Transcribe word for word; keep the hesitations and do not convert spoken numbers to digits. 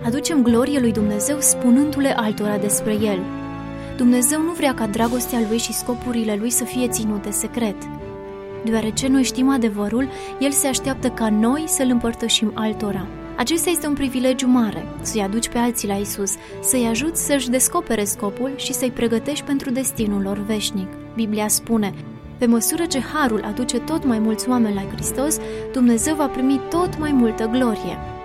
aducem glorie lui Dumnezeu spunându-le altora despre El. Dumnezeu nu vrea ca dragostea Lui și scopurile Lui să fie ținute secret. Deoarece noi știm adevărul, El se așteaptă ca noi să-L împărtășim altora. Acesta este un privilegiu mare, să-i aduci pe alții la Isus, să-i ajuți să-și descopere scopul și să-i pregătești pentru destinul lor veșnic. Biblia spune: pe măsură ce harul aduce tot mai mulți oameni la Hristos, Dumnezeu va primi tot mai multă glorie.